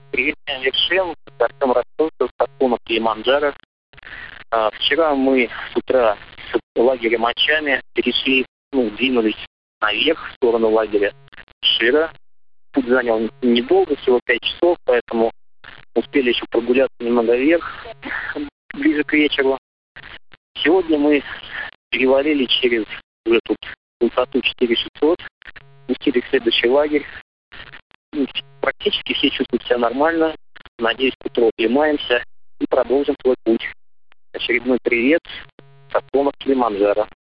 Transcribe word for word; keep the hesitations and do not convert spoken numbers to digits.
Привет, Алексей, Артем Ростовцев, Сакунов, Килиманджаро. А, вчера мы с утра с лагеря Мачами перешли, ну, двинулись наверх в сторону лагеря Шира. Путь занял недолго, всего пять часов, поэтому успели еще прогуляться немного вверх, ближе к вечеру. Сегодня мы перевалили через уже тут высоту четыре тысячи шестьсот, спустили в следующий лагерь. Практически все чувствуют себя нормально. Надеюсь, к утру оклемаемся и продолжим свой путь. Очередной привет, Сакунов, Килиманджаро.